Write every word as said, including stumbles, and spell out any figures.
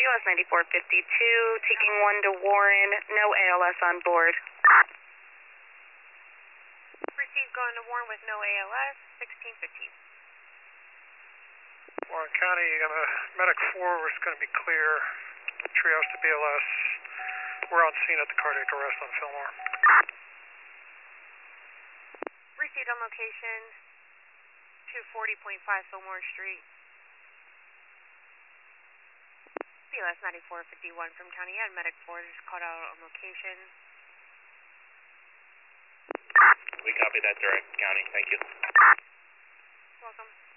B L S ninety-four fifty-two, taking one to Warren, no A L S on board. Received going to Warren with no A L S, sixteen fifteen. Warren County, uh, Medic four is going to be clear. Triage to B L S. We're on scene at the cardiac arrest on Fillmore. Received on location, two forty point five Fillmore Street. B L S ninety-four fifty-one from County Ed, Medic four just called out on location. We copy that direct, County. Thank you. Welcome.